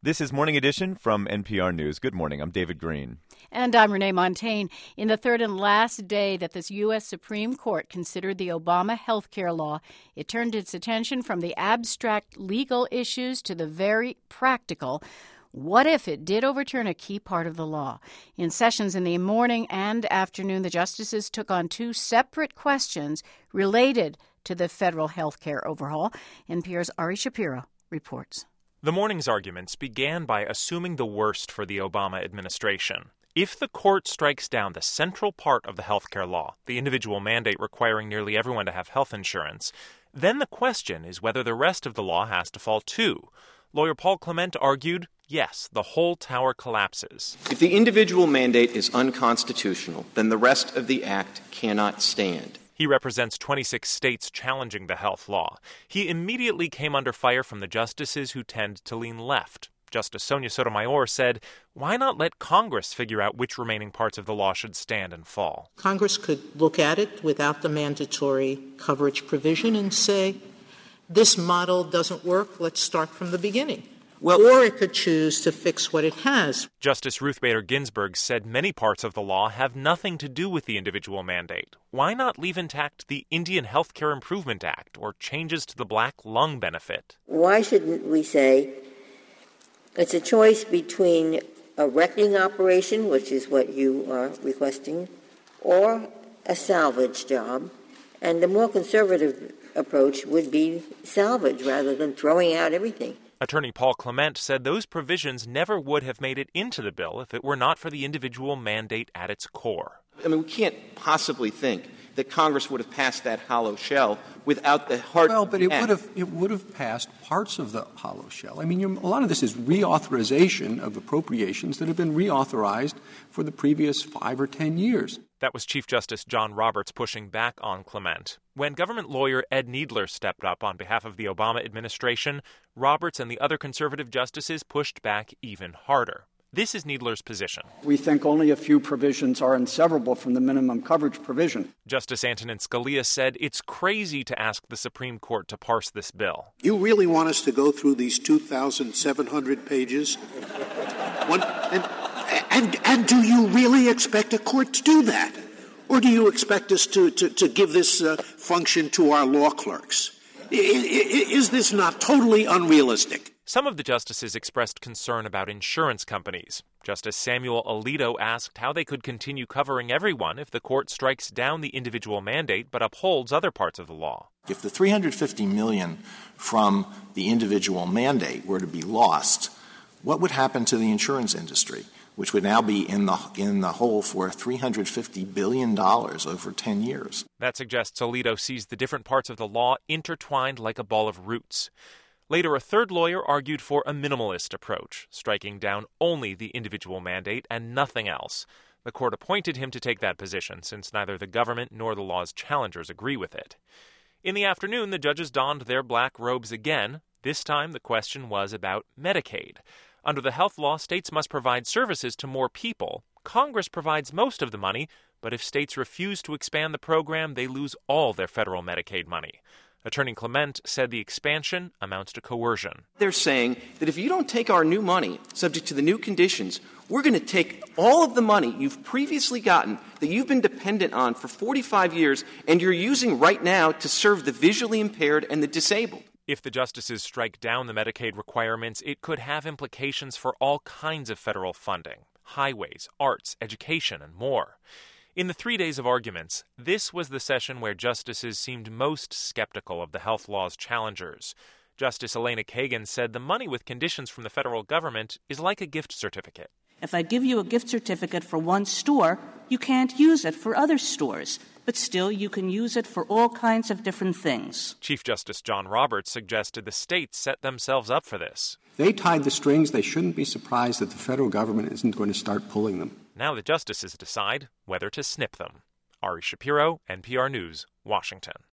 This is Morning Edition from NPR News. Good morning. I'm David Green. And I'm Renee Montagne. In the third and last day that the U.S. Supreme Court considered the Obama health care law, it turned its attention from the abstract legal issues to the very practical. What if it did overturn a key part of the law? In sessions in the morning and afternoon, the justices took on two separate questions related to the federal health care overhaul. NPR's Ari Shapiro reports. The morning's arguments began by assuming the worst for the Obama administration. If the court strikes down the central part of the health care law, the individual mandate requiring nearly everyone to have health insurance, then the question is whether the rest of the law has to fall too. Lawyer Paul Clement argued, yes, the whole tower collapses. If the individual mandate is unconstitutional, then the rest of the act cannot stand. He represents 26 states challenging the health law. He immediately came under fire from the justices who tend to lean left. Justice Sonia Sotomayor said, why not let Congress figure out which remaining parts of the law should stand and fall? Congress could look at it without the mandatory coverage provision and say, this model doesn't work, let's start from the beginning. Or it could choose to fix what it has. Justice Ruth Bader Ginsburg said many parts of the law have nothing to do with the individual mandate. Why not leave intact the Indian Health Care Improvement Act or changes to the black lung benefit? Why shouldn't we say it's a choice between a wrecking operation, which is what you are requesting, or a salvage job, and the more conservative approach would be salvage rather than throwing out everything. Attorney Paul Clement said those provisions never would have made it into the bill if it were not for the individual mandate at its core. I mean, we can't possibly think that Congress would have passed that hollow shell without the hard. Well, but it would have passed parts of the hollow shell. I mean, a lot of this is reauthorization of appropriations that have been reauthorized for the previous 5 or 10 years. That was Chief Justice John Roberts pushing back on Clement. When government lawyer Ed Needler stepped up on behalf of the Obama administration, Roberts and the other conservative justices pushed back even harder. This is Needler's position. We think only a few provisions are inseverable from the minimum coverage provision. Justice Antonin Scalia said it's crazy to ask the Supreme Court to parse this bill. You really want us to go through these 2,700 pages? And do you really expect a court to do that? Or do you expect us to give this function to our law clerks? Is this not totally unrealistic? Some of the justices expressed concern about insurance companies. Justice Samuel Alito asked how they could continue covering everyone if the court strikes down the individual mandate but upholds other parts of the law. If the $350 million from the individual mandate were to be lost, what would happen to the insurance industry, which would now be in the hole for $350 billion over 10 years? That suggests Alito sees the different parts of the law intertwined like a ball of roots. Later, a third lawyer argued for a minimalist approach, striking down only the individual mandate and nothing else. The court appointed him to take that position, since neither the government nor the law's challengers agree with it. In the afternoon, the judges donned their black robes again. This time, the question was about Medicaid. Under the health law, states must provide services to more people. Congress provides most of the money, but if states refuse to expand the program, they lose all their federal Medicaid money. Attorney Clement said the expansion amounts to coercion. They're saying that if you don't take our new money, subject to the new conditions, we're going to take all of the money you've previously gotten that you've been dependent on for 45 years and you're using right now to serve the visually impaired and the disabled. If the justices strike down the Medicaid requirements, it could have implications for all kinds of federal funding, highways, arts, education, and more. In the 3 days of arguments, this was the session where justices seemed most skeptical of the health law's challengers. Justice Elena Kagan said the money with conditions from the federal government is like a gift certificate. If I give you a gift certificate for one store, you can't use it for other stores, but still you can use it for all kinds of different things. Chief Justice John Roberts suggested the states set themselves up for this. They tied the strings. They shouldn't be surprised that the federal government isn't going to start pulling them. Now the justices decide whether to snip them. Ari Shapiro, NPR News, Washington.